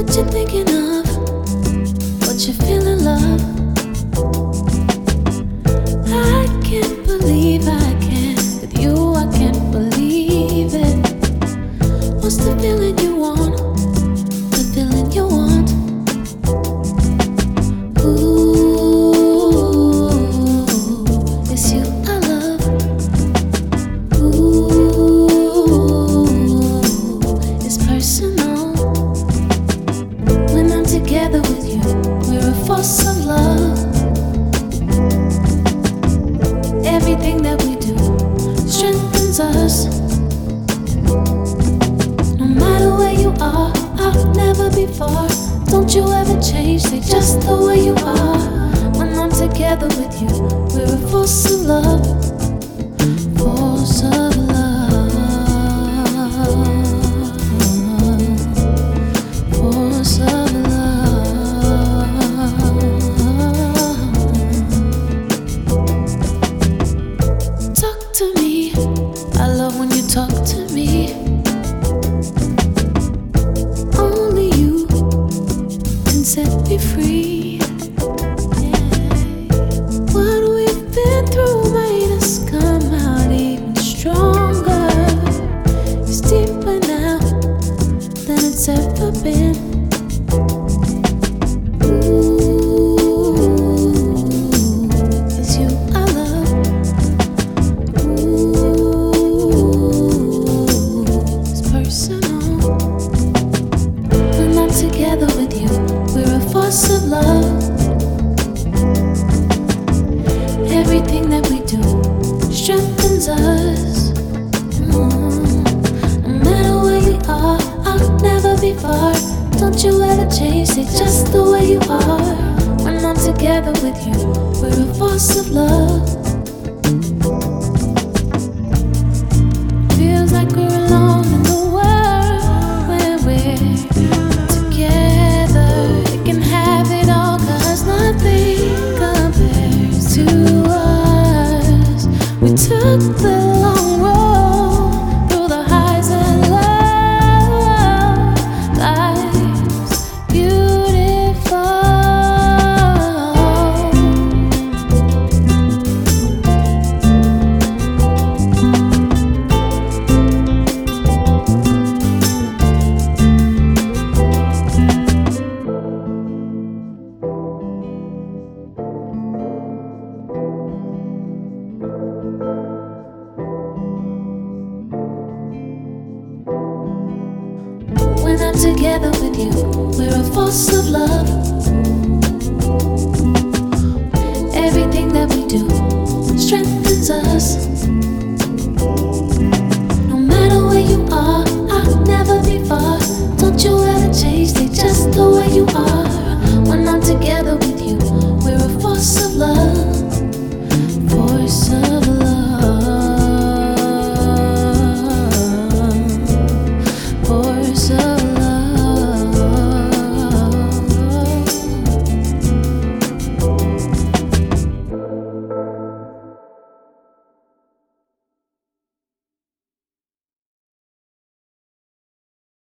you thinking of? What you feeling, love? I can't believe I can. With you, I can't believe it. What's the feeling you want? The feeling you want? Ooh, it's you I love. Ooh, it's personal. When I'm together with you, we're a force of love. Everything that we do strengthens us. No matter where you are, I'll never be far. Don't you ever change, stay just the way you are. When I'm together with you, we're a force of love. Force of love. Force of love. Talk to me, I love when you talk to me. Only you can set me free. What we've been through made us come out even stronger. It's deeper now than it's ever been. Ooh, it's you I love. Ooh, it's personal. When I'm together with you, we're a force of love. Everything that we do strengthens us. No matter where you are, I'll never be far. Don't you ever change, stay just the way you are. When I'm together with you, we're a force of love. Feels like we're alone in the world when we're together. You can have it all, 'cause nothing compares to us. We took the long road through the highs and lows. Life's beautiful. When I'm together with you, we're a force of love. Everything that we do strengthens us. No matter where you are, I'll never be far. Don't you ever change, stay just the way you are. When I'm together